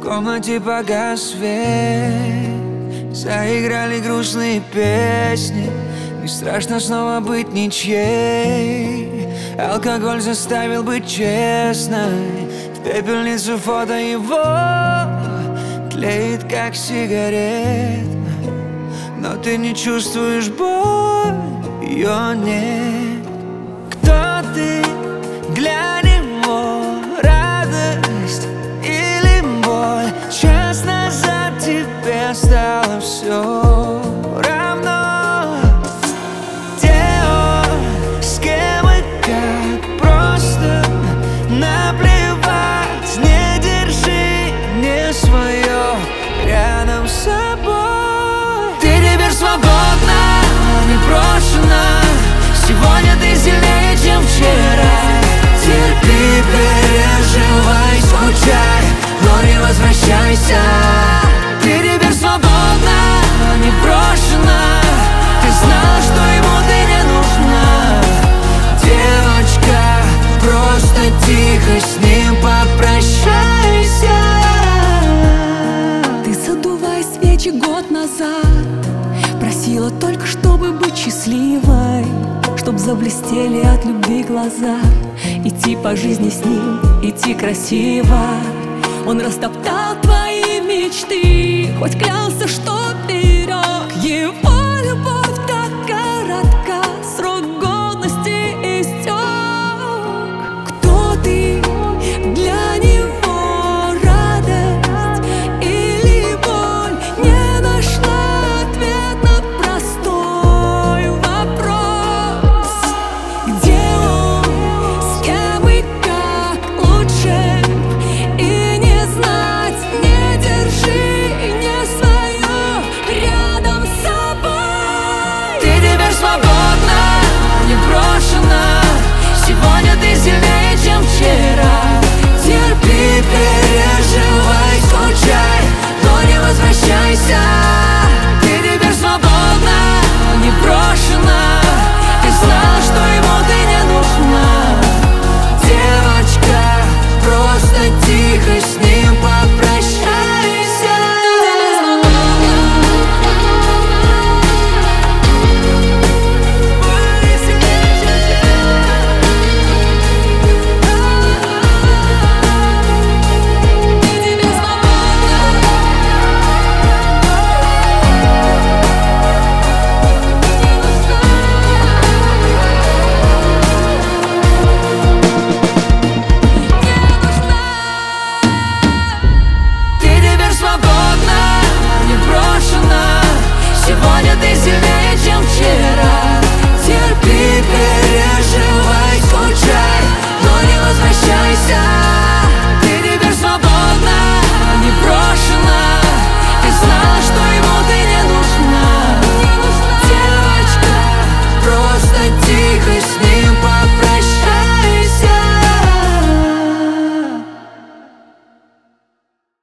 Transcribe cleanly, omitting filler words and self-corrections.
комнате погас свет, заиграли грустные песни. Не страшно снова быть ничьей. Алкоголь заставил быть честной. В пепельницу фото его тлеет, как сигарет. Но ты не чувствуешь боль, ее нет. Кто ты? Глянь его, радость или боль. Час назад тебе стало все равно. Где он, с кем и как, просто наплевать. Не держи не свое рядом с собой. Ты теперь свободна, не брошена. Сегодня ты сильнее, чем вчера. Терпи, переживай, скучай, но не возвращайся. Ты теперь свободна, не брошена. Ты знала, что ему ты не нужна. Девочка, просто тихо с ним попрощайся. Ты, задувай свечи год назад, просила только, чтобы быть счастливой, чтоб заблестели от любви глаза. Идти по жизни с ним, идти красиво. Он растоптал твои мечты, хоть клялся, что берег. Его любовь так коротка, срок годности истек. Кто ты для него, радость или боль? Не нашла ответ на простой вопрос. Где он, с кем и как, лучше и не знать. Не держи не свое рядом с собой. Ты теперь свободна, не брошена. Сегодня ты сильнее, чем вчера. Терпи, переживай, скучай, но не возвращайся. Ты теперь свободна, не брошена. Ты знала, что ему ты не нужна. Девочка, просто тихо с ним попрощайся. Сегодня ты сильнее, чем вчера.